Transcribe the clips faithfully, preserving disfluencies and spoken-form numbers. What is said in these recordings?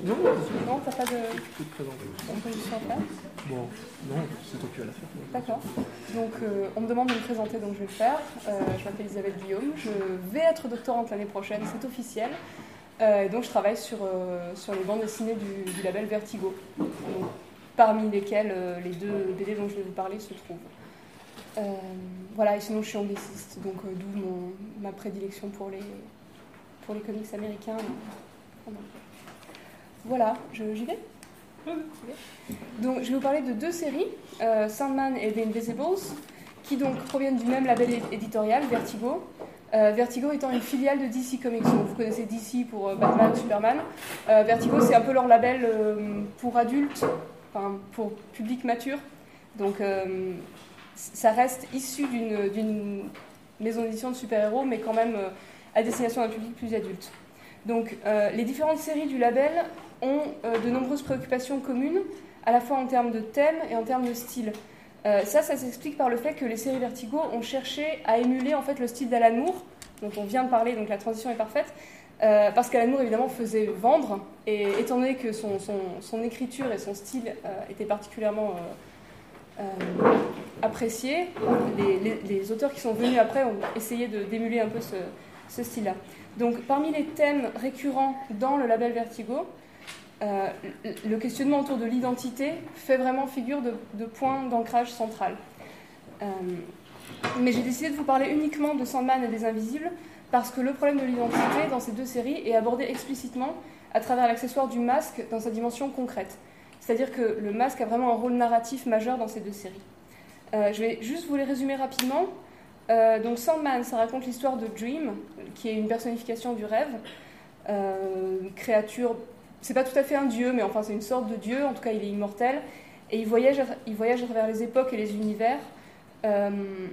Non, Non, t'as pas de je peux te présenter. introduction à faire? Bon, non, c'est toi qui vas la faire. D'accord. Donc, euh, on me demande de me présenter, donc je vais le faire. Euh, je m'appelle Isabelle Guillaume. Je vais être doctorante l'année prochaine, c'est officiel. Euh, et donc, je travaille sur, euh, sur les bandes dessinées du, du label Vertigo, donc, parmi lesquelles euh, les deux B D dont je vais vous parler se trouvent. Euh, voilà, et sinon, je suis angliciste, donc euh, d'où mon, ma prédilection pour les, pour les comics américains. Voilà, je, j'y vais. Donc, je vais vous parler de deux séries, euh, Sandman et The Invisibles, qui donc proviennent du même label éditorial, Vertigo. Euh, Vertigo étant une filiale de D C Comics. Donc, vous connaissez D C pour euh, Batman, Superman. Euh, Vertigo, c'est un peu leur label euh, pour adultes, enfin pour public mature. Donc, euh, ça reste issu d'une, d'une maison d'édition de super-héros, mais quand même euh, à destination d'un public plus adulte. Donc, euh, les différentes séries du label ont euh, de nombreuses préoccupations communes, à la fois en termes de thème et en termes de style. Euh, ça, ça s'explique par le fait que les séries Vertigo ont cherché à émuler en fait le style d'Alan Moore, dont on vient de parler, donc la transition est parfaite, euh, parce qu'Alan Moore évidemment faisait vendre, et étant donné que son, son, son écriture et son style euh, étaient particulièrement euh, euh, appréciés, les, les, les auteurs qui sont venus après ont essayé de, d'émuler un peu ce, ce style-là. Donc parmi les thèmes récurrents dans le label Vertigo, Euh, le questionnement autour de l'identité fait vraiment figure de, de point d'ancrage central. Euh, mais j'ai décidé de vous parler uniquement de Sandman et des Invisibles parce que le problème de l'identité dans ces deux séries est abordé explicitement à travers l'accessoire du masque dans sa dimension concrète. C'est-à-dire que le masque a vraiment un rôle narratif majeur dans ces deux séries. Euh, je vais juste vous les résumer rapidement. Euh, donc Sandman, ça raconte l'histoire de Dream, qui est une personnification du rêve, euh, une créature. C'est pas tout à fait un dieu, mais enfin c'est une sorte de dieu, en tout cas il est immortel, et il voyage à, il voyage à travers les époques et les univers, euh,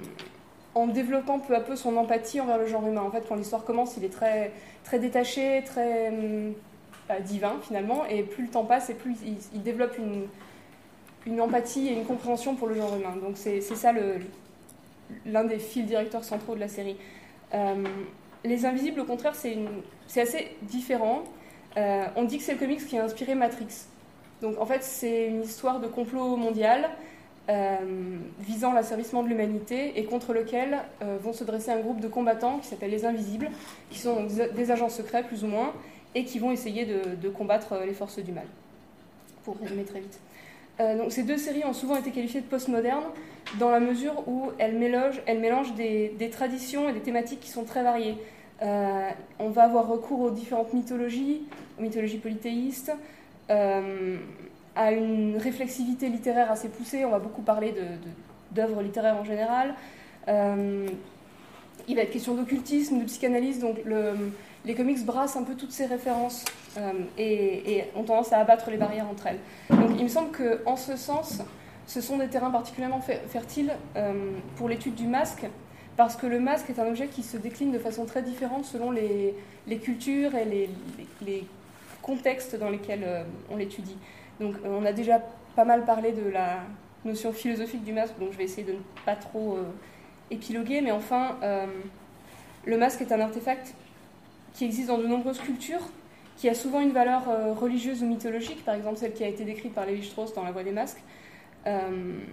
en développant peu à peu son empathie envers le genre humain. En fait, quand l'histoire commence, il est très, très détaché, très euh, divin finalement, et plus le temps passe, et plus il, il développe une, une empathie et une compréhension pour le genre humain. Donc c'est, c'est ça le, l'un des fils directeurs centraux de la série. Euh, les Invisibles, au contraire, c'est, une, c'est assez différent. Euh, on dit que c'est le comics qui a inspiré Matrix. Donc en fait, c'est une histoire de complot mondial euh, visant l'asservissement de l'humanité et contre lequel euh, vont se dresser un groupe de combattants qui s'appelle les Invisibles, qui sont donc des agents secrets plus ou moins, et qui vont essayer de, de combattre les forces du mal. Pour résumer très vite. Euh, donc ces deux séries ont souvent été qualifiées de postmodernes dans la mesure où elles mélangent, elles mélangent des, des traditions et des thématiques qui sont très variées. Euh, on va avoir recours aux différentes mythologies, aux mythologies polythéistes, euh, à une réflexivité littéraire assez poussée. On va beaucoup parler de, de, d'œuvres littéraires en général. Euh, il va être question d'occultisme, de psychanalyse, donc le, les comics brassent un peu toutes ces références euh, et, et ont tendance à abattre les barrières entre elles. Donc il me semble qu'en ce sens, ce sont des terrains particulièrement fertiles euh, pour l'étude du masque, parce que le masque est un objet qui se décline de façon très différente selon les, les cultures et les, les, les contextes dans lesquels euh, on l'étudie. Donc on a déjà pas mal parlé de la notion philosophique du masque, donc je vais essayer de ne pas trop euh, épiloguer, mais enfin, euh, le masque est un artefact qui existe dans de nombreuses cultures, qui a souvent une valeur euh, religieuse ou mythologique, par exemple celle qui a été décrite par Lévi-Strauss dans La Voix des masques. Euh,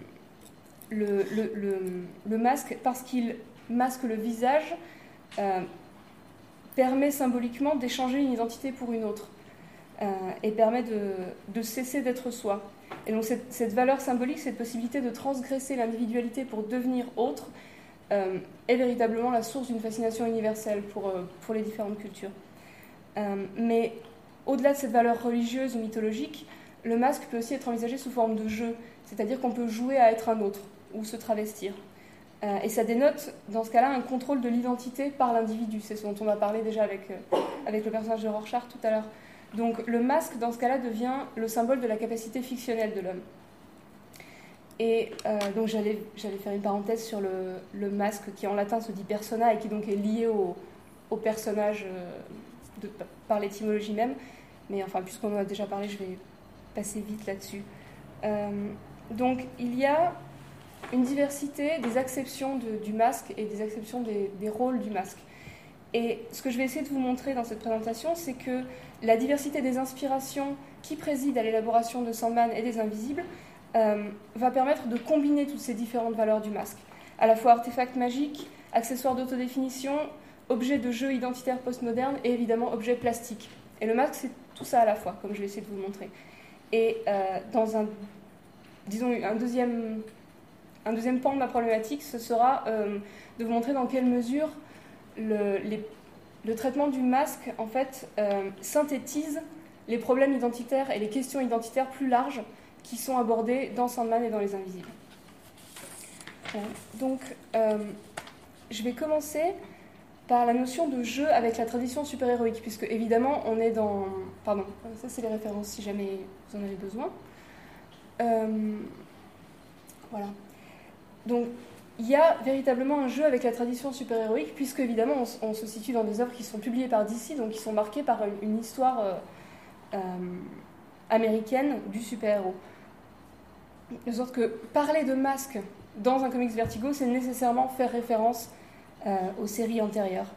le, le, le, le masque, parce qu'il masque le visage, euh, permet symboliquement d'échanger une identité pour une autre euh, et permet de, de cesser d'être soi. Et donc cette, cette valeur symbolique, cette possibilité de transgresser l'individualité pour devenir autre, euh, est véritablement la source d'une fascination universelle pour, euh, pour les différentes cultures. Euh, mais au-delà de cette valeur religieuse ou mythologique, le masque peut aussi être envisagé sous forme de jeu, c'est-à-dire qu'on peut jouer à être un autre ou se travestir. Euh, et ça dénote, dans ce cas-là, un contrôle de l'identité par l'individu. C'est ce dont on a parlé déjà avec, euh, avec le personnage de Rorschach tout à l'heure. Donc le masque, dans ce cas-là, devient le symbole de la capacité fictionnelle de l'homme. Et euh, donc j'allais, j'allais faire une parenthèse sur le, le masque qui en latin se dit persona et qui donc est lié au, au personnage euh, de, par l'étymologie même. Mais enfin, puisqu'on en a déjà parlé, je vais passer vite là-dessus. Euh, donc il y a une diversité des acceptions de, du masque et des acceptions des, des rôles du masque. Et ce que je vais essayer de vous montrer dans cette présentation, c'est que la diversité des inspirations qui président à l'élaboration de Sandman et des Invisibles euh, va permettre de combiner toutes ces différentes valeurs du masque, à la fois artefacts magiques, accessoires d'autodéfinition, objets de jeu identitaires postmodernes et évidemment objets plastiques. Et le masque, c'est tout ça à la fois, comme je vais essayer de vous le montrer. Et euh, dans un, disons, un deuxième, un deuxième pan de ma problématique, ce sera euh, de vous montrer dans quelle mesure le, les, le traitement du masque, en fait, euh, synthétise les problèmes identitaires et les questions identitaires plus larges qui sont abordées dans Sandman et dans Les Invisibles. Euh, donc, euh, je vais commencer par la notion de jeu avec la tradition super-héroïque, puisque évidemment on est dans... Pardon, ça c'est les références si jamais vous en avez besoin. Euh... Voilà. Donc il y a véritablement un jeu avec la tradition super-héroïque, puisque évidemment on, on se situe dans des œuvres qui sont publiées par D C, donc qui sont marquées par une, une histoire euh, euh, américaine du super-héros. De sorte que parler de masque dans un comics Vertigo, c'est nécessairement faire référence Euh, aux séries antérieures.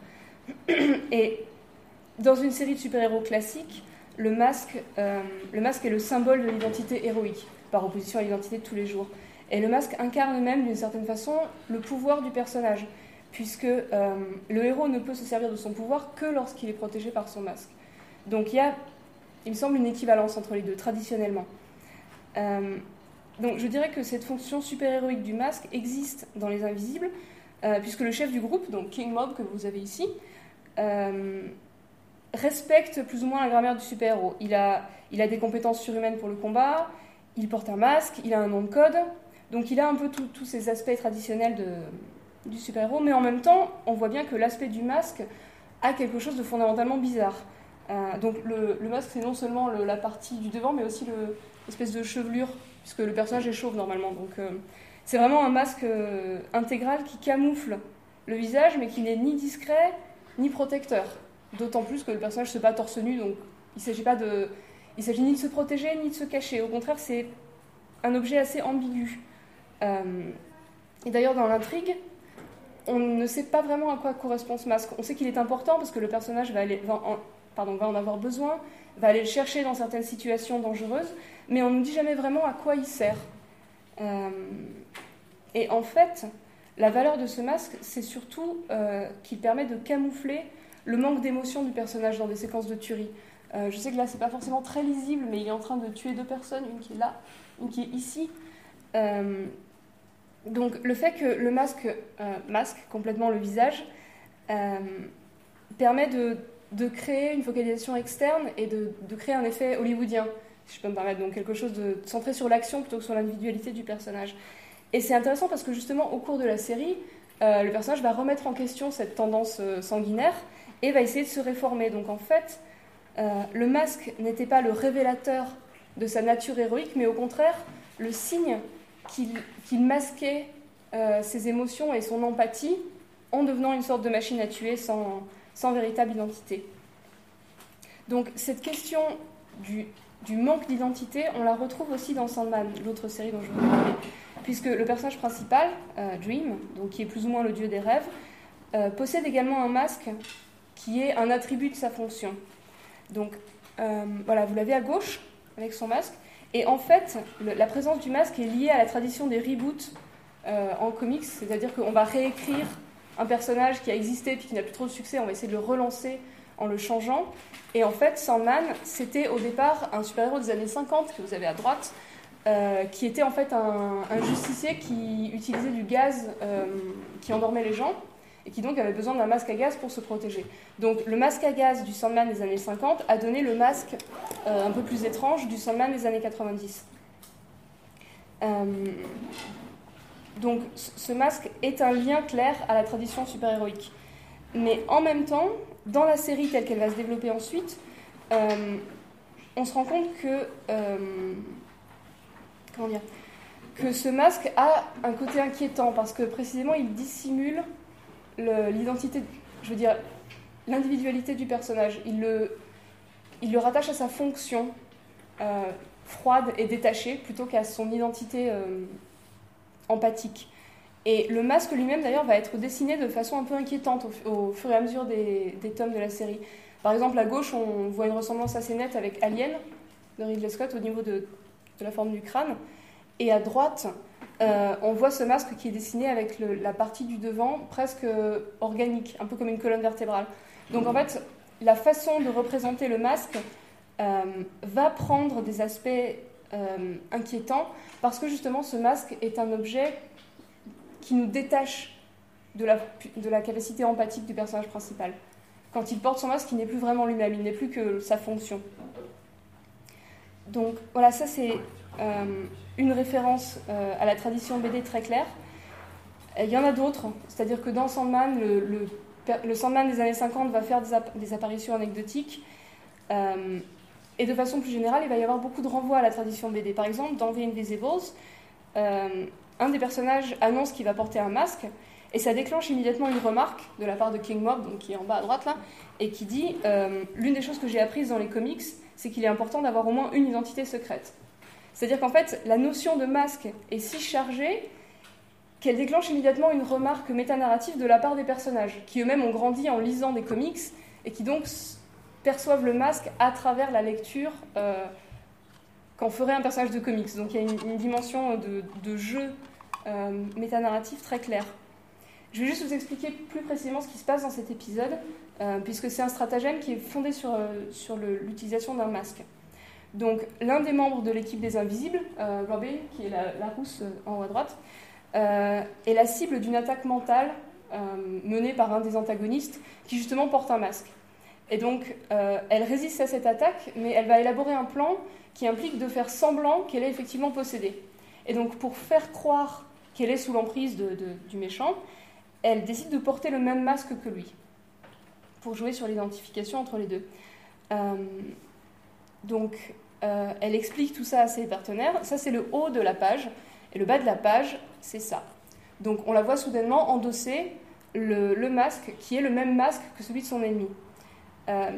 Et dans une série de super-héros classique, le masque, euh, le masque est le symbole de l'identité héroïque, par opposition à l'identité de tous les jours. Et le masque incarne même, d'une certaine façon, le pouvoir du personnage, puisque euh, le héros ne peut se servir de son pouvoir que lorsqu'il est protégé par son masque. Donc il y a, il me semble, une équivalence entre les deux, traditionnellement. Euh, donc je dirais que cette fonction super-héroïque du masque existe dans Les Invisibles, Euh, puisque le chef du groupe, donc King Mob, que vous avez ici, euh, respecte plus ou moins la grammaire du super-héros. Il a, il a des compétences surhumaines pour le combat, il porte un masque, il a un nom de code, donc il a un peu tous ces aspects traditionnels de, du super-héros, mais en même temps, on voit bien que l'aspect du masque a quelque chose de fondamentalement bizarre. Euh, donc le, le masque, c'est non seulement le, la partie du devant, mais aussi le, l'espèce de chevelure, puisque le personnage est chauve normalement, donc... Euh, C'est vraiment un masque euh, intégral qui camoufle le visage, mais qui n'est ni discret, ni protecteur. D'autant plus que le personnage se bat torse nu, donc il ne s'agit pas de... Il s'agit ni de se protéger, ni de se cacher. Au contraire, c'est un objet assez ambigu. Euh... Et d'ailleurs, dans l'intrigue, on ne sait pas vraiment à quoi correspond ce masque. On sait qu'il est important parce que le personnage va, aller... va, en... Pardon, va en avoir besoin, va aller le chercher dans certaines situations dangereuses, mais on ne dit jamais vraiment à quoi il sert. Euh, et en fait, la valeur de ce masque, c'est surtout euh, qu'il permet de camoufler le manque d'émotion du personnage dans des séquences de tuerie. Euh, je sais que là, c'est pas forcément très lisible, mais il est en train de tuer deux personnes, une qui est là, une qui est ici. Euh, donc, le fait que le masque euh, masque complètement le visage euh, permet de, de créer une focalisation externe et de, de créer un effet hollywoodien, si je peux me permettre, donc quelque chose de centré sur l'action plutôt que sur l'individualité du personnage. Et c'est intéressant parce que justement, au cours de la série, euh, le personnage va remettre en question cette tendance euh, sanguinaire et va essayer de se réformer. Donc en fait, euh, le masque n'était pas le révélateur de sa nature héroïque, mais au contraire, le signe qu'il, qu'il masquait euh, ses émotions et son empathie en devenant une sorte de machine à tuer sans, sans véritable identité. Donc cette question du... du manque d'identité, on la retrouve aussi dans Sandman, l'autre série dont je vous parlais, puisque le personnage principal, euh, Dream, donc qui est plus ou moins le dieu des rêves, euh, possède également un masque qui est un attribut de sa fonction. Donc euh, voilà, vous l'avez à gauche avec son masque, et en fait, le, la présence du masque est liée à la tradition des reboots euh, en comics, c'est-à-dire qu'on va réécrire un personnage qui a existé puis qui n'a plus trop de succès, on va essayer de le relancer en le changeant. Et en fait, Sandman, c'était au départ un super-héros des années cinquante, que vous avez à droite, euh, qui était en fait un, un justicier qui utilisait du gaz euh, qui endormait les gens, et qui donc avait besoin d'un masque à gaz pour se protéger. Donc le masque à gaz du Sandman des années cinquante a donné le masque euh, un peu plus étrange du Sandman des années quatre-vingt-dix. Euh, donc ce masque est un lien clair à la tradition super-héroïque. Mais en même temps, dans la série telle qu'elle va se développer ensuite, euh, on se rend compte que, euh, comment dire, que ce masque a un côté inquiétant parce que précisément il dissimule le, l'identité, je veux dire, l'individualité du personnage. Il le, il le rattache à sa fonction euh, froide et détachée plutôt qu'à son identité euh, empathique. Et le masque lui-même, d'ailleurs, va être dessiné de façon un peu inquiétante au, au fur et à mesure des, des tomes de la série. Par exemple, à gauche, on voit une ressemblance assez nette avec Alien de Ridley Scott au niveau de, de la forme du crâne. Et à droite, euh, on voit ce masque qui est dessiné avec le, la partie du devant presque organique, un peu comme une colonne vertébrale. Donc en fait, la façon de représenter le masque euh, va prendre des aspects euh, inquiétants parce que justement ce masque est un objet qui nous détache de la, de la capacité empathique du personnage principal. Quand il porte son masque, il n'est plus vraiment lui-même, il n'est plus que sa fonction. Donc voilà, ça c'est euh, une référence euh, à la tradition B D très claire. Et il y en a d'autres, c'est-à-dire que dans Sandman, le, le, le Sandman des années cinquante va faire des, app- des apparitions anecdotiques. Euh, et de façon plus générale, il va y avoir beaucoup de renvois à la tradition B D. Par exemple, dans The Invisibles, euh, un des personnages annonce qu'il va porter un masque, et ça déclenche immédiatement une remarque de la part de King Mob, donc qui est en bas à droite là, et qui dit euh, « L'une des choses que j'ai apprises dans les comics, c'est qu'il est important d'avoir au moins une identité secrète. » C'est-à-dire qu'en fait, la notion de masque est si chargée qu'elle déclenche immédiatement une remarque métanarrative de la part des personnages, qui eux-mêmes ont grandi en lisant des comics, et qui donc perçoivent le masque à travers la lecture euh, qu'en ferait un personnage de comics. Donc il y a une, une dimension de, de jeu euh, métanarratif très claire. Je vais juste vous expliquer plus précisément ce qui se passe dans cet épisode, euh, puisque c'est un stratagème qui est fondé sur, euh, sur le, l'utilisation d'un masque. Donc, l'un des membres de l'équipe des Invisibles, euh, Robin, qui est la, la rousse en haut à droite, euh, est la cible d'une attaque mentale euh, menée par un des antagonistes, qui justement porte un masque. Et donc, euh, elle résiste à cette attaque, mais elle va élaborer un plan qui implique de faire semblant qu'elle est effectivement possédée. Et donc, pour faire croire qu'elle est sous l'emprise de, de, du méchant, elle décide de porter le même masque que lui, pour jouer sur l'identification entre les deux. Euh, donc, euh, elle explique tout ça à ses partenaires. Ça, c'est le haut de la page. Et le bas de la page, c'est ça. Donc, on la voit soudainement endosser le, le masque, qui est le même masque que celui de son ennemi. Euh,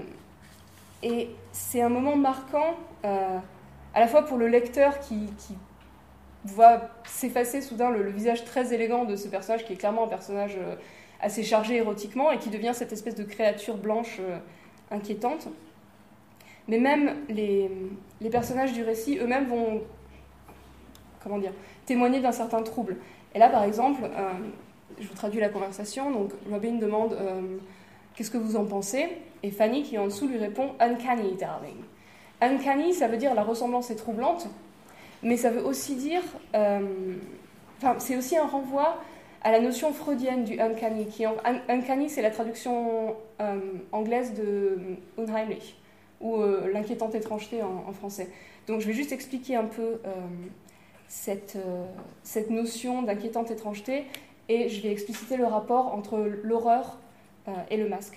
et c'est un moment marquant, euh, à la fois pour le lecteur qui... qui voit s'effacer soudain le, le visage très élégant de ce personnage qui est clairement un personnage euh, assez chargé érotiquement et qui devient cette espèce de créature blanche euh, inquiétante. Mais même les, les personnages du récit eux-mêmes vont comment dire, témoigner d'un certain trouble. Et là, par exemple, euh, je vous traduis la conversation, donc Robin demande euh, « Qu'est-ce que vous en pensez ?» Et Fanny, qui est en dessous, lui répond « Uncanny, darling ». Uncanny, ça veut dire la ressemblance est troublante, mais ça veut aussi dire, euh, enfin, c'est aussi un renvoi à la notion freudienne du uncanny. Qui en, un, uncanny, c'est la traduction euh, anglaise de unheimlich, ou euh, l'inquiétante étrangeté en, en français. Donc je vais juste expliquer un peu euh, cette, euh, cette notion d'inquiétante étrangeté, et je vais expliciter le rapport entre l'horreur euh, et le masque.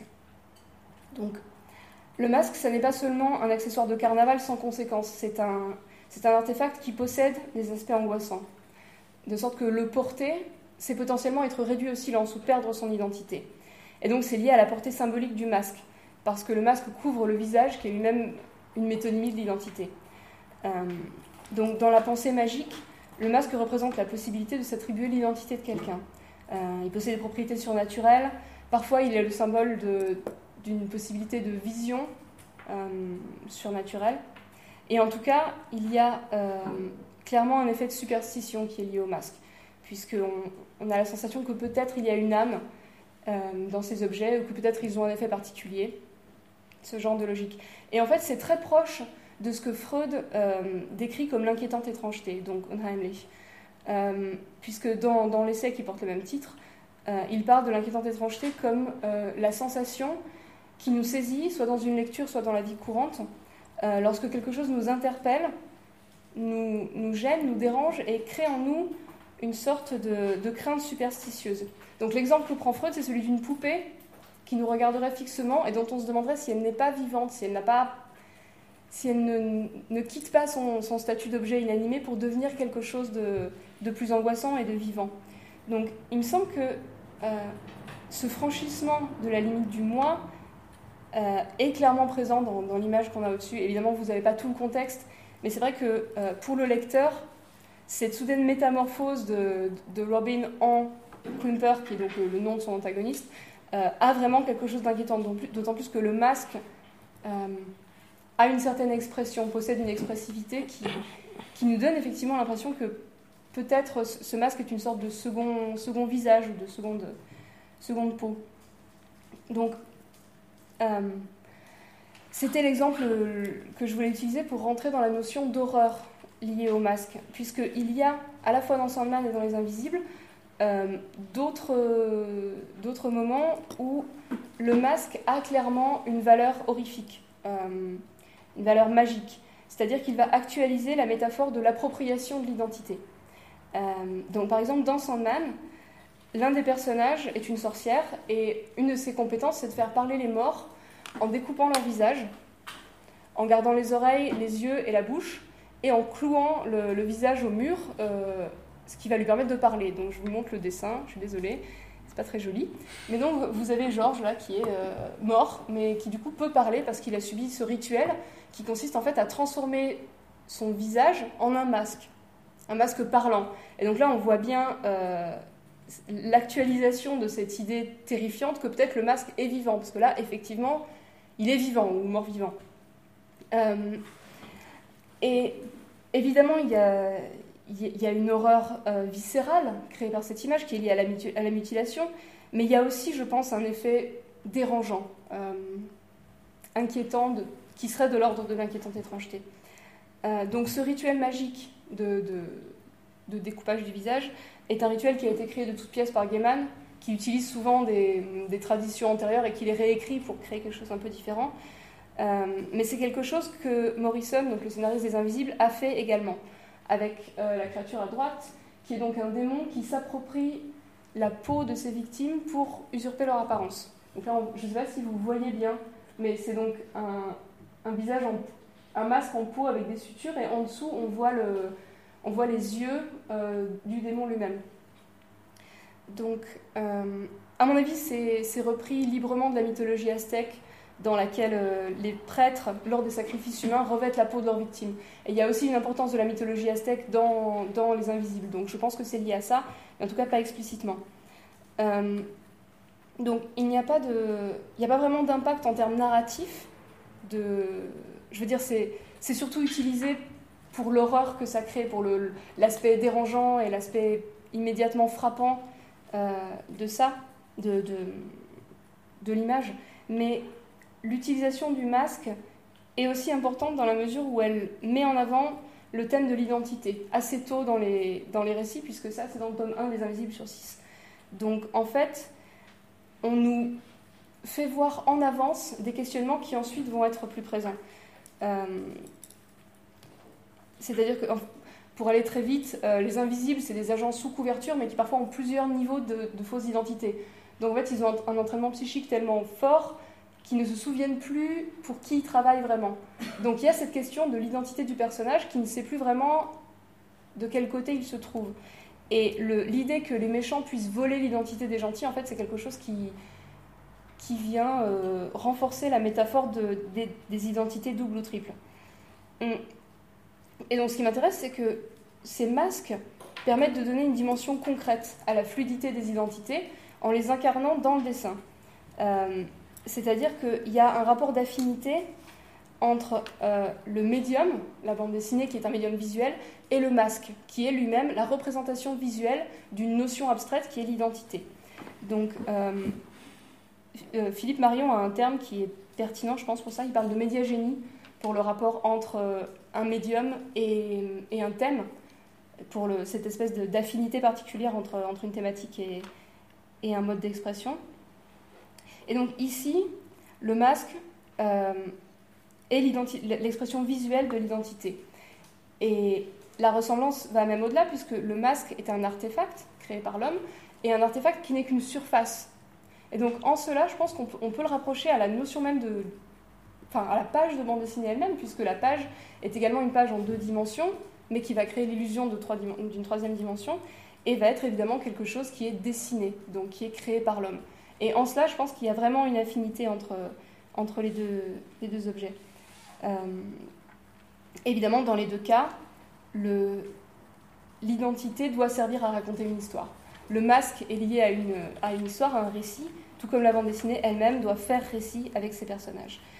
Donc, le masque, ça n'est pas seulement un accessoire de carnaval sans conséquence, c'est un... C'est un artefact qui possède des aspects angoissants, de sorte que le porter, c'est potentiellement être réduit au silence ou perdre son identité. Et donc c'est lié à la portée symbolique du masque, parce que le masque couvre le visage, qui est lui-même une métonymie de l'identité. Euh, donc dans la pensée magique, le masque représente la possibilité de s'attribuer l'identité de quelqu'un. Euh, il possède des propriétés surnaturelles, parfois il est le symbole de, d'une possibilité de vision euh, surnaturelle. Et en tout cas, il y a euh, clairement un effet de superstition qui est lié au masque, puisqu'on on a la sensation que peut-être il y a une âme euh, dans ces objets, ou que peut-être ils ont un effet particulier, ce genre de logique. Et en fait, c'est très proche de ce que Freud euh, décrit comme l'inquiétante étrangeté, donc unheimlich, euh, puisque dans, dans l'essai qui porte le même titre, euh, il parle de l'inquiétante étrangeté comme euh, la sensation qui nous saisit, soit dans une lecture, soit dans la vie courante, Euh, lorsque quelque chose nous interpelle, nous, nous gêne, nous dérange et crée en nous une sorte de, de crainte superstitieuse. Donc l'exemple que prend Freud, c'est celui d'une poupée qui nous regarderait fixement et dont on se demanderait si elle n'est pas vivante, si elle, n'a pas, si elle ne, ne quitte pas son, son statut d'objet inanimé pour devenir quelque chose de, de plus angoissant et de vivant. Donc il me semble que euh, ce franchissement de la limite du moi Euh, est clairement présent dans, dans l'image qu'on a au-dessus. Évidemment, vous n'avez pas tout le contexte, mais c'est vrai que euh, pour le lecteur, cette soudaine métamorphose de, de Robin en Klumper, qui est donc le, le nom de son antagoniste, euh, a vraiment quelque chose d'inquiétant, d'autant plus que le masque euh, a une certaine expression, possède une expressivité qui, qui nous donne effectivement l'impression que peut-être ce masque est une sorte de second, second visage ou de seconde, seconde peau. Donc, euh, c'était l'exemple que je voulais utiliser pour rentrer dans la notion d'horreur liée au masque, puisqu'il y a, à la fois dans Sandman et dans Les Invisibles, euh, d'autres, euh, d'autres moments où le masque a clairement une valeur horrifique, euh, une valeur magique. C'est-à-dire qu'il va actualiser la métaphore de l'appropriation de l'identité. Euh, donc, par exemple, dans Sandman, l'un des personnages est une sorcière et une de ses compétences, c'est de faire parler les morts en découpant leur visage, en gardant les oreilles, les yeux et la bouche, et en clouant le, le visage au mur, euh, ce qui va lui permettre de parler. Donc je vous montre le dessin, je suis désolée, c'est pas très joli. Mais donc vous avez Georges là qui est euh, mort, mais qui du coup peut parler parce qu'il a subi ce rituel qui consiste en fait à transformer son visage en un masque, un masque parlant. Et donc là on voit bien euh, l'actualisation de cette idée terrifiante que peut-être le masque est vivant, parce que là effectivement il est vivant ou mort-vivant. Euh, et évidemment, il y a, il y a une horreur euh, viscérale créée par cette image qui est liée à la, mutu- à la mutilation, mais il y a aussi, je pense, un effet dérangeant, euh, inquiétant, de, qui serait de l'ordre de l'inquiétante étrangeté. Euh, donc ce rituel magique de, de, de découpage du visage est un rituel qui a été créé de toutes pièces par Gaiman, qui utilise souvent des, des traditions antérieures et qui les réécrit pour créer quelque chose un peu différent. Euh, mais c'est quelque chose que Morrison, donc le scénariste des Invisibles, a fait également, avec euh, la créature à droite, qui est donc un démon qui s'approprie la peau de ses victimes pour usurper leur apparence. Donc là, on, je ne sais pas si vous voyez bien, mais c'est donc un, un visage, en, un masque en peau avec des sutures, et en dessous, on voit, le, on voit les yeux euh, du démon lui-même. Donc, euh, à mon avis, c'est, c'est repris librement de la mythologie aztèque, dans laquelle euh, les prêtres, lors des sacrifices humains, revêtent la peau de leurs victimes. Et il y a aussi une importance de la mythologie aztèque dans, dans Les Invisibles. Donc je pense que c'est lié à ça, mais en tout cas pas explicitement. Euh, donc il n'y a pas de, il n'y a pas vraiment d'impact en termes narratifs. De, je veux dire, c'est, c'est surtout utilisé pour l'horreur que ça crée, pour le, l'aspect dérangeant et l'aspect immédiatement frappant euh, de ça, de, de, de l'image. Mais l'utilisation du masque est aussi importante dans la mesure où elle met en avant le thème de l'identité, assez tôt dans les, dans les récits, puisque ça, c'est dans le tome un des Invisibles sur six. Donc, en fait, on nous fait voir en avance des questionnements qui ensuite vont être plus présents. Euh, c'est-à-dire que, pour aller très vite, euh, les Invisibles, c'est des agents sous couverture, mais qui parfois ont plusieurs niveaux de, de fausses identités. Donc, en fait, ils ont un entraînement psychique tellement fort qui ne se souviennent plus pour qui ils travaillent vraiment. Donc il y a cette question de l'identité du personnage qui ne sait plus vraiment de quel côté il se trouve. Et le, l'idée que les méchants puissent voler l'identité des gentils, en fait, c'est quelque chose qui, qui vient euh, renforcer la métaphore de, des, des identités doubles ou triples. Et donc ce qui m'intéresse, c'est que ces masques permettent de donner une dimension concrète à la fluidité des identités en les incarnant dans le dessin. Euh, C'est-à-dire qu'il y a un rapport d'affinité entre euh, le médium, la bande dessinée qui est un médium visuel, et le masque, qui est lui-même la représentation visuelle d'une notion abstraite qui est l'identité. Donc, euh, euh, Philippe Marion a un terme qui est pertinent, je pense, pour ça. Il parle de médiagénie, pour le rapport entre euh, un médium et, et un thème, pour le, cette espèce de, d'affinité particulière entre, entre une thématique et, et un mode d'expression. Et donc ici, le masque euh, est l'expression visuelle de l'identité. Et la ressemblance va même au-delà, puisque le masque est un artefact créé par l'homme, et un artefact qui n'est qu'une surface. Et donc en cela, je pense qu'on peut, on peut le rapprocher à la notion même de... Enfin, à la page de bande dessinée elle-même, puisque la page est également une page en deux dimensions, mais qui va créer l'illusion de trois, d'une troisième dimension, et va être évidemment quelque chose qui est dessiné, donc qui est créé par l'homme. Et en cela, je pense qu'il y a vraiment une affinité entre, entre les, deux, les deux objets. Euh, évidemment, dans les deux cas, le, l'identité doit servir à raconter une histoire. Le masque est lié à une, à une histoire, à un récit, tout comme la bande dessinée elle-même doit faire récit avec ses personnages.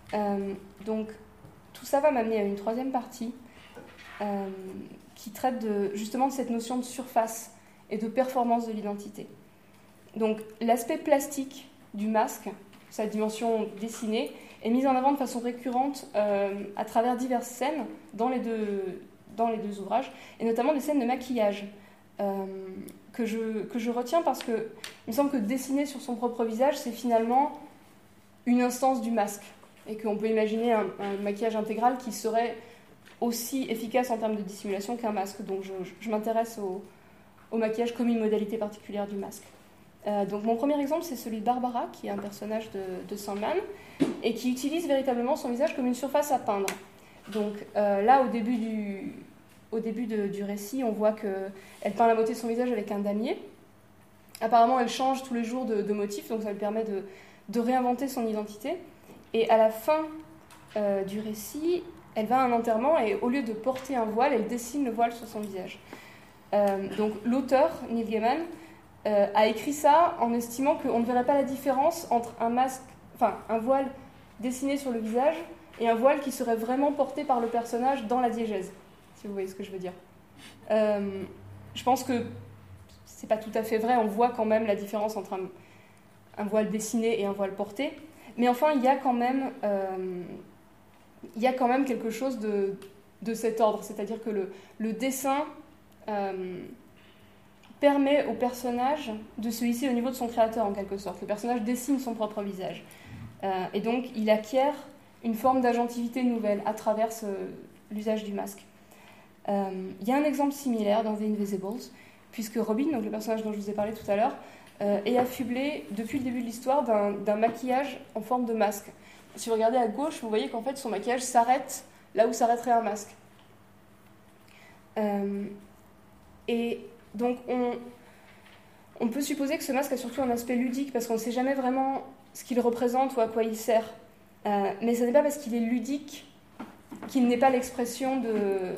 Euh, donc, tout ça va m'amener à une troisième partie euh, qui traite de, justement de cette notion de surface et de performance de l'identité. Donc, l'aspect plastique du masque, sa dimension dessinée, est mise en avant de façon récurrente euh, à travers diverses scènes dans les deux, dans les deux ouvrages, et notamment des scènes de maquillage euh, que, je, que je retiens parce que il me semble que dessiner sur son propre visage, c'est finalement une instance du masque, et qu'on peut imaginer un, un maquillage intégral qui serait aussi efficace en termes de dissimulation qu'un masque. Donc je, je, je m'intéresse au, au maquillage comme une modalité particulière du masque. Euh, donc mon premier exemple, c'est celui de Barbara, qui est un personnage de, de Sandman, et qui utilise véritablement son visage comme une surface à peindre. Donc euh, là, au début, du, au début de, du récit, on voit qu'elle peint la moitié de son visage avec un damier. Apparemment, elle change tous les jours de, de motif, donc ça lui permet de, de réinventer son identité. Et à la fin euh, du récit, elle va à un enterrement et au lieu de porter un voile, elle dessine le voile sur son visage. Euh, donc l'auteur, Neil Gaiman, euh, a écrit ça en estimant qu'on ne verrait pas la différence entre un masque, enfin un voile dessiné sur le visage et un voile qui serait vraiment porté par le personnage dans la diégèse, si vous voyez ce que je veux dire. Euh, je pense que c'est pas tout à fait vrai, on voit quand même la différence entre un, un voile dessiné et un voile porté, mais enfin il y a quand même... Euh, il y a quand même quelque chose de, de cet ordre, c'est-à-dire que le, le dessin euh, permet au personnage de se hisser au niveau de son créateur, en quelque sorte. Le personnage dessine son propre visage. Euh, et donc, il acquiert une forme d'agentivité nouvelle à travers ce, l'usage du masque. Euh, il y a un exemple similaire dans The Invisibles, puisque Robin, donc le personnage dont je vous ai parlé tout à l'heure, euh, est affublé, depuis le début de l'histoire, d'un, d'un maquillage en forme de masque. Si vous regardez à gauche, vous voyez qu'en fait son maquillage s'arrête là où s'arrêterait un masque. Euh, et donc on, on peut supposer que ce masque a surtout un aspect ludique parce qu'on ne sait jamais vraiment ce qu'il représente ou à quoi il sert. Euh, mais ce n'est pas parce qu'il est ludique qu'il n'est pas l'expression de,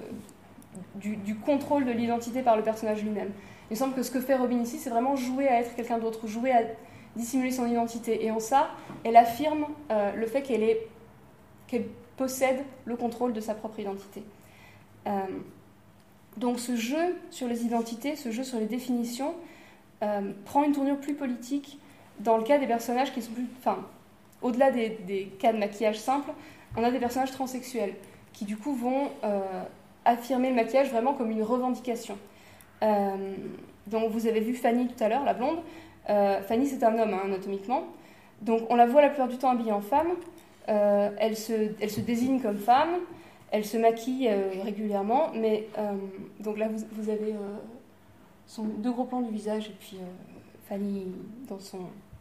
du, du contrôle de l'identité par le personnage lui-même. Il me semble que ce que fait Robin ici, c'est vraiment jouer à être quelqu'un d'autre, jouer à dissimuler son identité. Et en ça, elle affirme euh, le fait qu'elle, est, qu'elle possède le contrôle de sa propre identité. Euh, donc ce jeu sur les identités, ce jeu sur les définitions, euh, prend une tournure plus politique dans le cas des personnages qui sont plus... Enfin, au-delà des, des cas de maquillage simple, on a des personnages transsexuels qui du coup vont euh, affirmer le maquillage vraiment comme une revendication. Euh, donc vous avez vu Fanny tout à l'heure, la blonde. Euh, Fanny, c'est un homme, hein, anatomiquement. Donc, on la voit la plupart du temps habillée en femme. Euh, elle, se, elle se désigne comme femme. Elle se maquille euh, régulièrement. Mais, euh, donc là, vous, vous avez euh, son, deux gros plans du visage et puis euh, Fanny dans son,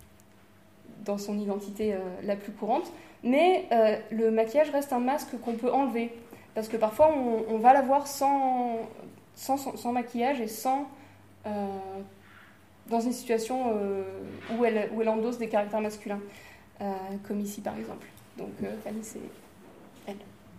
dans son identité euh, la plus courante. Mais euh, le maquillage reste un masque qu'on peut enlever. Parce que parfois, on, on va la voir sans, sans, sans maquillage et sans... Euh, dans une situation euh, où, elle, où elle endosse des caractères masculins, euh, comme ici par exemple. Donc euh, Fanny, c'est elle.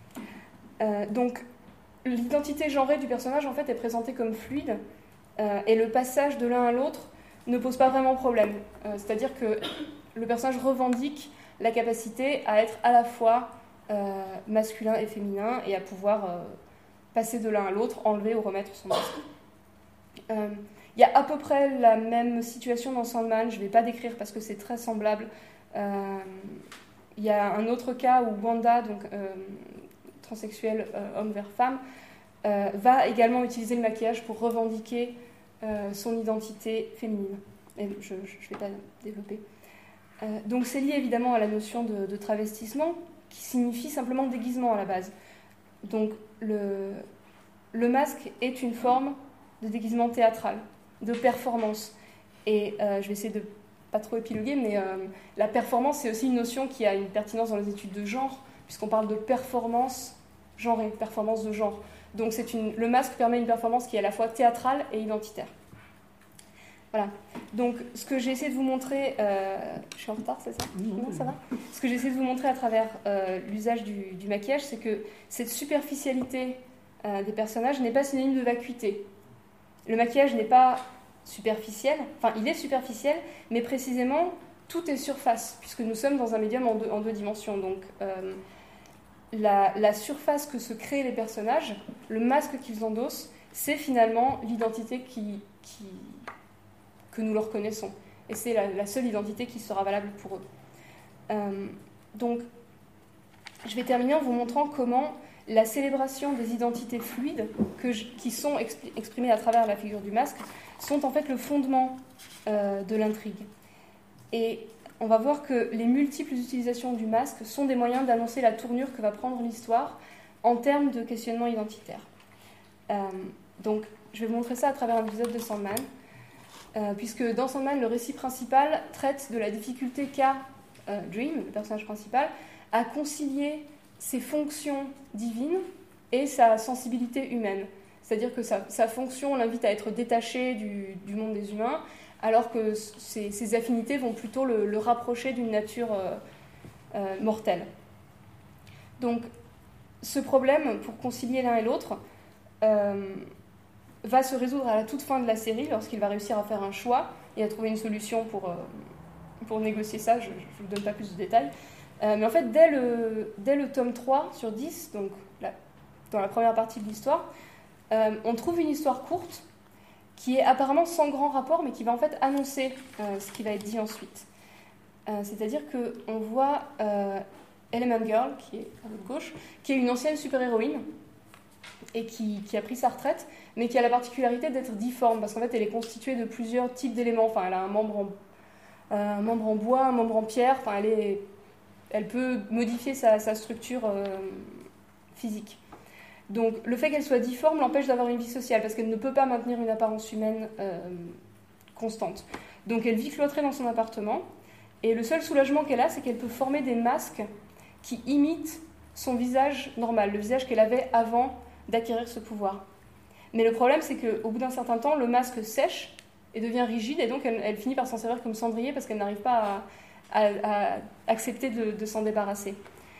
Euh, donc l'identité genrée du personnage en fait est présentée comme fluide, euh, et le passage de l'un à l'autre ne pose pas vraiment problème. Euh, c'est-à-dire que le personnage revendique la capacité à être à la fois euh, masculin et féminin et à pouvoir euh, passer de l'un à l'autre, enlever ou remettre son masque. Euh, Il y a à peu près la même situation dans Sandman, je ne vais pas décrire parce que c'est très semblable. Euh, il y a un autre cas où Wanda, donc euh, transsexuelle, euh, homme vers femme, euh, va également utiliser le maquillage pour revendiquer euh, son identité féminine. Et je ne vais pas développer. Euh, donc c'est lié évidemment à la notion de, de travestissement, qui signifie simplement déguisement à la base. Donc le, le masque est une forme de déguisement théâtral, de performance. Et euh, je vais essayer de pas trop épiloguer, mais euh, la performance, c'est aussi une notion qui a une pertinence dans les études de genre, puisqu'on parle de performance genrée, performance de genre. Donc c'est une, le masque permet une performance qui est à la fois théâtrale et identitaire. Voilà. Donc ce que j'ai essayé de vous montrer... Euh, je suis en retard, c'est ça ? Non, ça va ? Ce que j'ai essayé de vous montrer à travers euh, l'usage du, du maquillage, c'est que cette superficialité euh, des personnages n'est pas synonyme de vacuité. Le maquillage n'est pas superficiel, enfin il est superficiel, mais précisément tout est surface, puisque nous sommes dans un médium en deux, en deux dimensions. Donc, euh, la, la surface que se créent les personnages, le masque qu'ils endossent, c'est finalement l'identité qui, qui, que nous leur connaissons. Et c'est la, la seule identité qui sera valable pour eux. Euh, donc, je vais terminer en vous montrant comment la célébration des identités fluides que je, qui sont exp- exprimées à travers la figure du masque sont en fait le fondement euh, de l'intrigue. Et on va voir que les multiples utilisations du masque sont des moyens d'annoncer la tournure que va prendre l'histoire en termes de questionnement identitaire. Euh, donc, je vais vous montrer ça à travers un épisode de Sandman, euh, puisque dans Sandman, le récit principal traite de la difficulté qu'a euh, Dream, le personnage principal, à concilier ses fonctions divines et sa sensibilité humaine. C'est-à-dire que sa, sa fonction l'invite à être détaché du, du monde des humains, alors que ses, ses affinités vont plutôt le, le rapprocher d'une nature euh, euh, mortelle. Donc, ce problème, pour concilier l'un et l'autre, euh, va se résoudre à la toute fin de la série, lorsqu'il va réussir à faire un choix et à trouver une solution pour, euh, pour négocier ça. Je ne vous donne pas plus de détails. Euh, mais en fait, dès le, dès le tome trois sur dix, donc là, dans la première partie de l'histoire, euh, on trouve une histoire courte qui est apparemment sans grand rapport, mais qui va en fait annoncer euh, ce qui va être dit ensuite. Euh, c'est-à-dire qu'on voit euh, Element Girl, qui est à votre gauche, qui est une ancienne super-héroïne, et qui, qui a pris sa retraite, mais qui a la particularité d'être difforme, parce qu'en fait, elle est constituée de plusieurs types d'éléments. Enfin, elle a un membre en, euh, un membre en bois, un membre en pierre, enfin, elle, est, elle peut modifier sa, sa structure euh, physique. Donc, le fait qu'elle soit difforme l'empêche d'avoir une vie sociale, parce qu'elle ne peut pas maintenir une apparence humaine euh, constante. Donc, elle vit cloîtrée dans son appartement, et le seul soulagement qu'elle a, c'est qu'elle peut former des masques qui imitent son visage normal, le visage qu'elle avait avant d'acquérir ce pouvoir. Mais le problème, c'est qu'au bout d'un certain temps, le masque sèche et devient rigide, et donc elle, elle finit par s'en servir comme cendrier, parce qu'elle n'arrive pas à, à, à accepter de, de s'en débarrasser.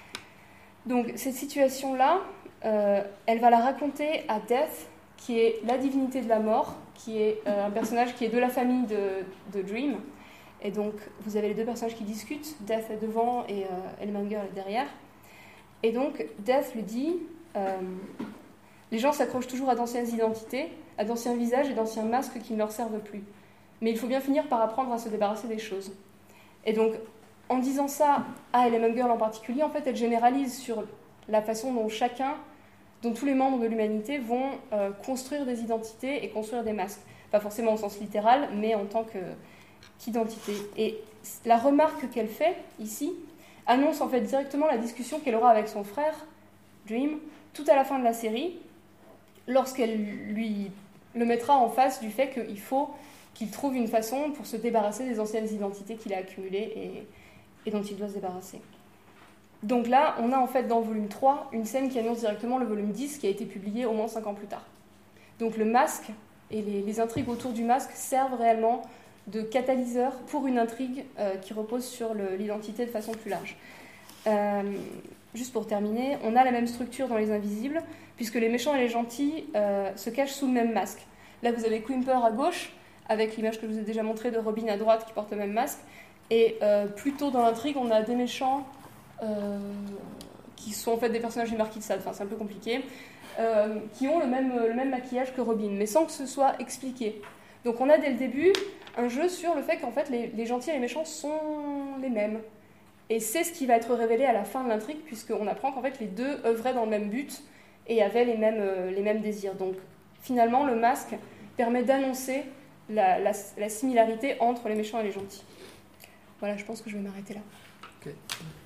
Donc, cette situation-là, Euh, elle va la raconter à Death, qui est la divinité de la mort, qui est euh, un personnage qui est de la famille de, de Dream. Et donc, vous avez les deux personnages qui discutent, Death est devant et euh, Element Girl est derrière. Et donc, Death lui dit euh, les gens s'accrochent toujours à d'anciennes identités, à d'anciens visages et d'anciens masques qui ne leur servent plus. Mais il faut bien finir par apprendre à se débarrasser des choses. Et donc, en disant ça à Element Girl en particulier, en fait, elle généralise sur la façon dont chacun, dont tous les membres de l'humanité vont euh, construire des identités et construire des masques. Pas forcément au sens littéral, mais en tant que, qu'identité. Et la remarque qu'elle fait, ici, annonce en fait directement la discussion qu'elle aura avec son frère, Dream, tout à la fin de la série, lorsqu'elle lui le mettra en face du fait qu'il faut qu'il trouve une façon pour se débarrasser des anciennes identités qu'il a accumulées et, et dont il doit se débarrasser. Donc là, on a en fait dans le volume trois une scène qui annonce directement le volume dix qui a été publié au moins cinq ans plus tard. Donc le masque et les, les intrigues autour du masque servent réellement de catalyseur pour une intrigue euh, qui repose sur le, l'identité de façon plus large. Euh, juste pour terminer, on a la même structure dans Les Invisibles, puisque les méchants et les gentils euh, se cachent sous le même masque. Là, vous avez Quimper à gauche, avec l'image que je vous ai déjà montrée de Robin à droite qui porte le même masque, et euh, plus tôt dans l'intrigue, on a des méchants Euh, qui sont en fait des personnages du Marquis de Sade, enfin c'est un peu compliqué, euh, qui ont le même, le même maquillage que Robin, mais sans que ce soit expliqué. Donc on a dès le début un jeu sur le fait qu'en fait les, les gentils et les méchants sont les mêmes. Et c'est ce qui va être révélé à la fin de l'intrigue, puisqu'on apprend qu'en fait les deux œuvraient dans le même but et avaient les mêmes, euh, les mêmes désirs. Donc finalement le masque permet d'annoncer la, la, la similarité entre les méchants et les gentils. Voilà, je pense que je vais m'arrêter là. Okay.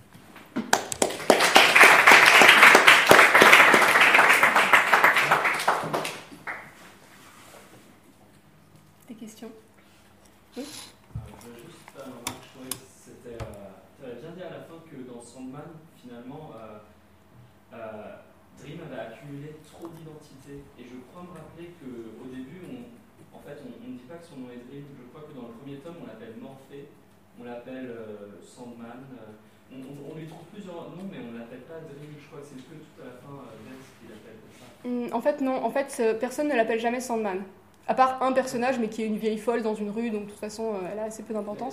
Des questions? Oui. Euh, je veux juste faire une remarque. Je trouvais que c'était. Euh, tu avais bien dit à la fin que dans Sandman, finalement, euh, euh, Dream avait accumulé trop d'identités. Et je crois me rappeler qu'au début, on, en fait, on ne dit pas que son nom est Dream. Je crois que dans le premier tome, on l'appelle Morphée, on l'appelle euh, Sandman. Euh, on, on, on lui trouve plusieurs noms, mais on ne l'appelle pas Dream. Je crois que c'est que tout à la fin, euh, Death qui l'appelle comme ça. En fait, non. En fait, personne ne l'appelle jamais Sandman. À part un personnage, mais qui est une vieille folle dans une rue, donc de toute façon, elle a assez peu d'importance.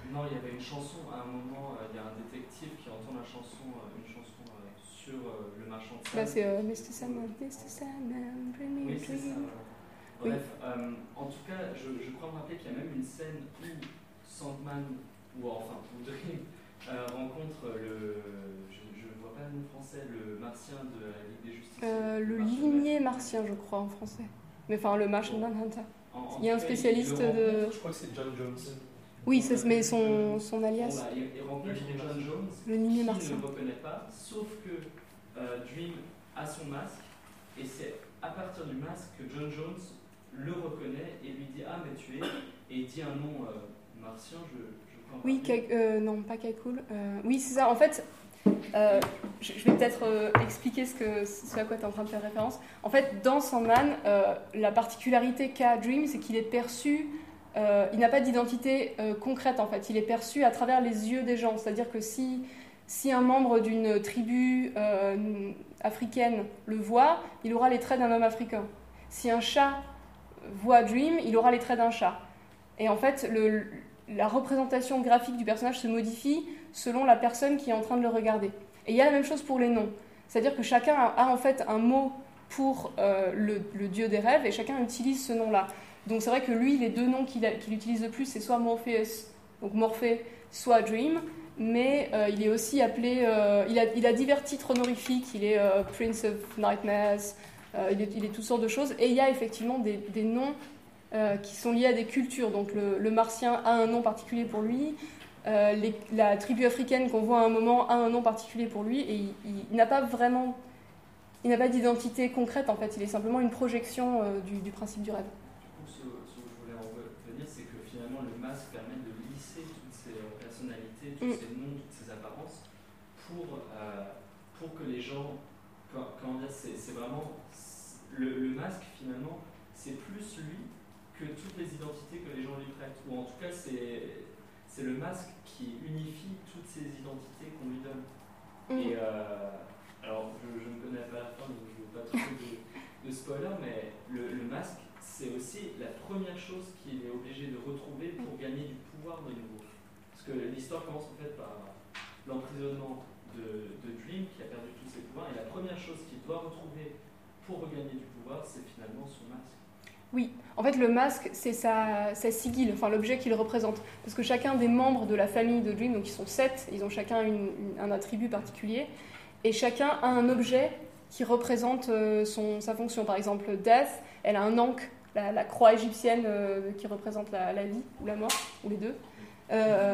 Non, il y avait une chanson à un moment, euh, il y a un détective qui entend la chanson, euh, une chanson euh, sur euh, le marchand de sable. Bah, c'est euh, mister Sandman, mister Sandman, bring me Oui, a c'est ça. dream. Voilà. Bref, euh, en tout cas, je, je crois me rappeler qu'il y a même une scène où Sandman, ou enfin, ou Dream, euh, rencontre le. Je ne vois pas le nom français, le martien de la Ligue des Justiciers. Euh, le Martien ligné martien, je crois, en français. Mais enfin, le Martian Manhunter. En, en Il y a un tout cas, spécialiste il le de. rencontre. Je crois que c'est John Jones. Oui, c'est, mais son, son Bon, alias. bah, il, il rencontre John Jones, Le ligné qui martien. ne le reconnaît pas, sauf que euh, Dream a son masque, et c'est à partir du masque que John Jones le reconnaît et lui dit « Ah, mais tu es… » et il dit un nom euh, martien, je, je crois. Oui, Ka- euh, non, pas Kaikul. Euh, oui, c'est ça. En fait, euh, je, je vais peut-être euh, expliquer ce, que, ce à quoi tu es en train de faire référence. En fait, dans Sandman, euh, la particularité qu'a Dream, c'est qu'il est perçu… Euh, il n'a pas d'identité euh, concrète, en fait. Il est perçu à travers les yeux des gens. C'est-à-dire que si, si un membre d'une tribu euh, africaine le voit, il aura les traits d'un homme africain. Si un chat voit Dream, il aura les traits d'un chat. Et en fait, le, la représentation graphique du personnage se modifie selon la personne qui est en train de le regarder. Et il y a la même chose pour les noms. C'est-à-dire que chacun a, a en fait un mot pour euh, le, le dieu des rêves et chacun utilise ce nom-là. Donc c'est vrai que lui, les deux noms qu'il, a, qu'il utilise le plus, c'est soit Morpheus, donc Morphée, soit Dream, mais euh, il est aussi appelé, euh, il, a, il a divers titres honorifiques, il est euh, Prince of Nightmares, euh, il, est, il est toutes sortes de choses, et il y a effectivement des, des noms euh, qui sont liés à des cultures, donc le, le martien a un nom particulier pour lui, euh, les, la tribu africaine qu'on voit à un moment a un nom particulier pour lui, et il, il, il n'a pas vraiment, il n'a pas d'identité concrète en fait, il est simplement une projection euh, du, du principe du rêve. Ce, ce que je voulais en retenir, c'est que finalement le masque permet de lisser toutes ces personnalités, tous Mm. ces noms, toutes ces apparences, pour, euh, pour que les gens, comment dire, c'est, c'est vraiment, c'est, le, le masque finalement, c'est plus lui que toutes les identités que les gens lui prêtent, ou en tout cas c'est, c'est le masque qui unifie toutes ces identités qu'on lui donne. Mm. Et euh, alors je, je ne connais pas la fin, donc je ne veux pas trop de, de spoiler, mais le, le masque, c'est aussi la première chose qu'il est obligé de retrouver pour gagner du pouvoir de nouveau. Parce que l'histoire commence en fait par l'emprisonnement de, de Dream, qui a perdu tous ses pouvoirs, et la première chose qu'il doit retrouver pour regagner du pouvoir, c'est finalement son masque. Oui, en fait le masque, c'est sa, sa sigille, enfin l'objet qu'il représente. Parce que chacun des membres de la famille de Dream, donc ils sont sept, ils ont chacun une, une, un attribut particulier, et chacun a un objet qui représente euh, son, sa fonction. Par exemple, Death, elle a un ankh, La, la croix égyptienne euh, qui représente la, la vie ou la mort, ou les deux. Euh,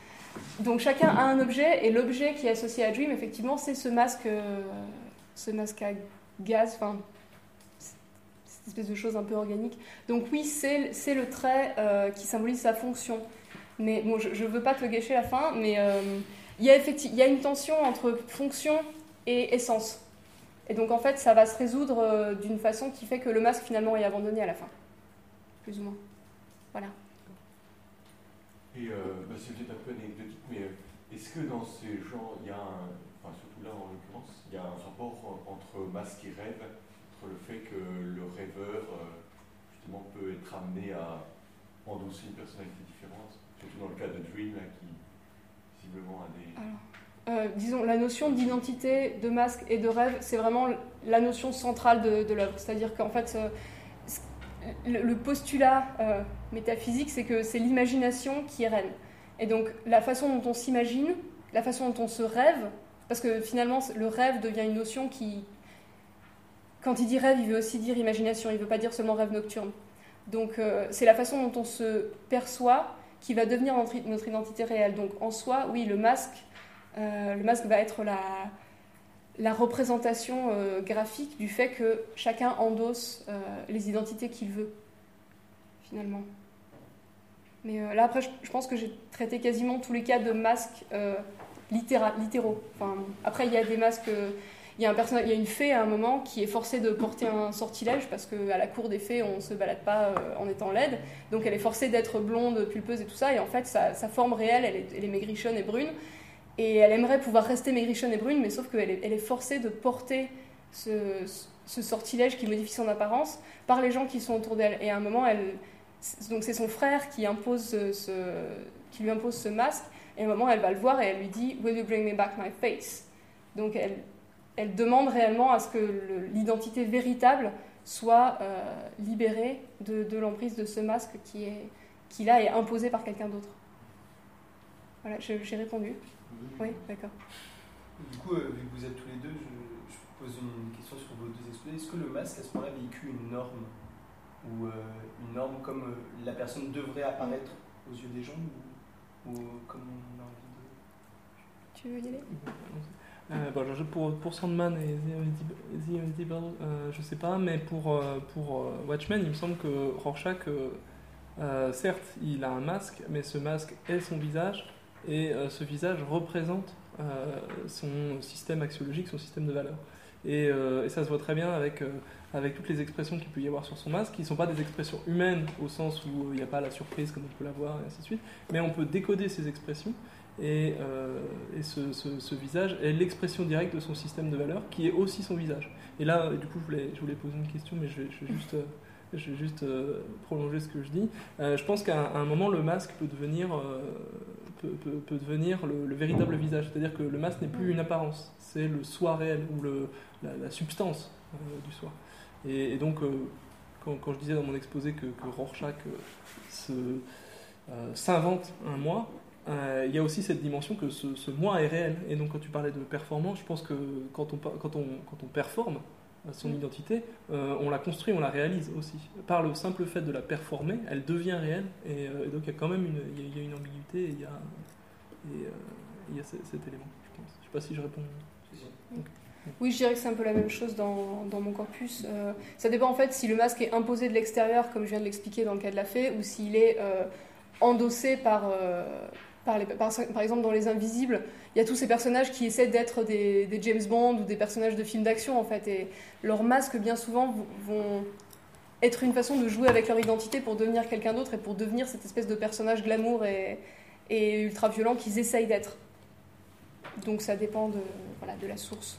donc chacun a un objet, et l'objet qui est associé à Dream, effectivement, c'est ce masque, euh, ce masque à gaz, enfin, cette espèce de chose un peu organique. Donc oui, c'est, c'est le trait euh, qui symbolise sa fonction. Mais bon, je ne veux pas te gâcher la fin, mais euh, il y a effectivement, il y a une tension entre fonction et essence. Et donc en fait, ça va se résoudre euh, d'une façon qui fait que le masque finalement est abandonné à la fin. Plus ou moins. Voilà. Et euh, bah, c'est peut-être un peu anecdotique, mais euh, est-ce que dans ces genres, il y a un, enfin surtout là en l'occurrence, il y a un rapport entre masque et rêve, entre le fait que le rêveur euh, justement peut être amené à endosser une personnalité différente, surtout dans le cas de Dream là, qui visiblement a des... Alors. Euh, disons, la notion d'identité, de masque et de rêve, c'est vraiment la notion centrale de, de l'œuvre. C'est-à-dire qu'en fait, euh, le, le postulat euh, métaphysique, c'est que c'est l'imagination qui est reine. Et donc, la façon dont on s'imagine, la façon dont on se rêve, parce que finalement, le rêve devient une notion qui... Quand il dit rêve, il veut aussi dire imagination, il ne veut pas dire seulement rêve nocturne. Donc, euh, c'est la façon dont on se perçoit qui va devenir notre, notre identité réelle. Donc, en soi, oui, le masque... Euh, le masque va être la, la représentation euh, graphique du fait que chacun endosse euh, les identités qu'il veut, finalement. Mais euh, là, après, je, je pense que j'ai traité quasiment tous les cas de masques euh, littéra, littéraux. Enfin, après, il y a des masques... Euh, il y a un personnage, il y a une fée à un moment qui est forcée de porter un sortilège parce qu'à la cour des fées, on ne se balade pas euh, en étant laide. Donc, elle est forcée d'être blonde, pulpeuse et tout ça. Et en fait, sa, sa forme réelle, elle est, elle est maigrichonne et brune. Et elle aimerait pouvoir rester maigrichonne et brune, mais sauf qu'elle est, elle est forcée de porter ce, ce sortilège qui modifie son apparence par les gens qui sont autour d'elle. Et à un moment, elle, donc c'est son frère qui impose ce, ce, qui lui impose ce masque. Et à un moment, elle va le voir et elle lui dit « Will you bring me back my face ?» Donc, elle, elle demande réellement à ce que le, l'identité véritable soit euh, libérée de, de l'emprise de ce masque qui, est, qui là, est imposé par quelqu'un d'autre. Voilà, j'ai, j'ai répondu. Oui, d'accord. Du coup, euh, vu que vous êtes tous les deux, je, je pose une question sur vos deux exposés. Est-ce que le masque, à ce moment-là, véhicule une norme ou euh, une norme comme euh, la personne devrait apparaître aux yeux des gens ou, ou comme on a envie de... Tu veux y aller ? euh, bon, je, pour, pour Sandman et The Invisible, euh, je sais pas, mais pour, euh, pour euh, Watchmen, il me semble que Rorschach, euh, euh, certes, il a un masque, mais ce masque est son visage, et euh, ce visage représente euh, son système axiologique, son système de valeurs. Et, euh, et ça se voit très bien avec, euh, avec toutes les expressions qu'il peut y avoir sur son masque, qui ne sont pas des expressions humaines, au sens où il n'y a pas la surprise comme on peut l'avoir, et ainsi de suite, mais on peut décoder ces expressions, et, euh, et ce, ce, ce visage est l'expression directe de son système de valeurs, qui est aussi son visage. Et là, du coup, je voulais, je voulais poser une question, mais je vais, je vais juste... Euh, Je vais juste euh, prolonger ce que je dis. Euh, je pense qu'à un moment, le masque peut devenir, euh, peut, peut, peut devenir le, le véritable visage. C'est-à-dire que le masque n'est plus une apparence, c'est le soi réel, ou le, la, la substance euh, du soi. Et, et donc, euh, quand, quand je disais dans mon exposé que, que Rorschach euh, se, euh, s'invente un moi, euh, il y a aussi cette dimension que ce, ce moi est réel. Et donc, quand tu parlais de performance, je pense que quand on, quand on, quand on performe, son identité, euh, on la construit, on la réalise aussi. Par le simple fait de la performer, elle devient réelle, et, euh, et donc il y a quand même une, il y a, il y a une ambiguïté, et il y a, et, euh, il y a cet, cet élément, je pense. Je ne sais pas si je réponds. Donc, oui, je dirais que c'est un peu la même chose dans, dans mon corpus. Euh, ça dépend en fait si le masque est imposé de l'extérieur, comme je viens de l'expliquer dans le cas de la fée, ou s'il est euh, endossé par... Euh, Par, les, par, par exemple, dans Les Invisibles, il y a tous ces personnages qui essaient d'être des, des James Bond ou des personnages de films d'action, en fait, et leurs masques, bien souvent, vont être une façon de jouer avec leur identité pour devenir quelqu'un d'autre et pour devenir cette espèce de personnage glamour et, et ultra-violent qu'ils essayent d'être. Donc ça dépend de, voilà, de la source.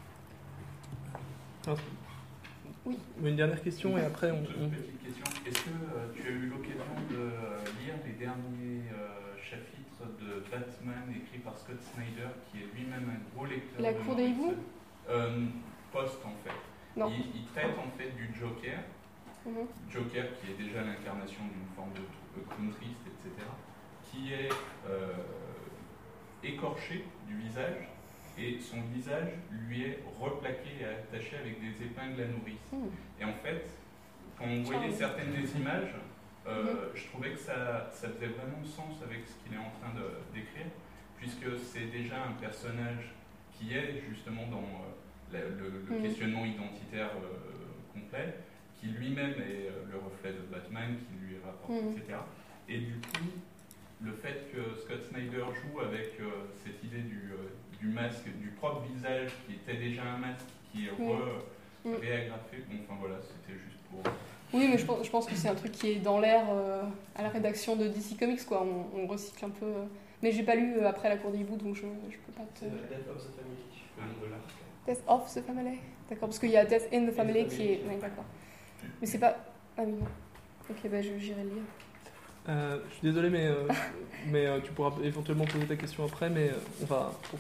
Ah. Oui. Une dernière question, et après on... Une petite question. Est-ce que euh, tu as eu l'occasion de lire les derniers euh, chapitres de Batman écrit par Scott Snyder, qui est lui-même un gros lecteur La de Cour des hiboux euh, Post en fait. Non. Il, il traite en fait du Joker, Mm-hmm. Joker qui est déjà l'incarnation d'une forme de clown triste, et cetera, qui est euh, écorché du visage, et son visage lui est replaqué et attaché avec des épingles à nourrice. Mm. Et en fait, quand on voyait certaines des images, Euh, je trouvais que ça, ça faisait vraiment sens avec ce qu'il est en train de, d'écrire, puisque c'est déjà un personnage qui est justement dans euh, la, le, le mmh. questionnement identitaire euh, complet, qui lui-même est euh, le reflet de Batman, qui lui rapporte, mmh. et cetera. Et du coup, le fait que Scott Snyder joue avec euh, cette idée du, euh, du masque, du propre visage, qui était déjà un masque, qui est re, mmh. réagrafé, bon, enfin voilà, c'était juste pour... Oui, mais je pense, je pense que c'est un truc qui est dans l'air euh, à la rédaction de D C Comics, quoi. On, on recycle un peu. Euh... Mais j'ai pas lu euh, après La Cour des hiboux, donc je, je peux pas te. C'est Death of the Family, le nom de l'arc. Death of the Family. D'accord, parce qu'il y a Death in the Family qui est. Oui, d'accord. Mais c'est pas. Ah oui, non. Ok, bah je, j'irai le lire. Euh, je suis désolé, mais, euh, mais euh, tu pourras éventuellement poser ta question après, mais euh, on va, pour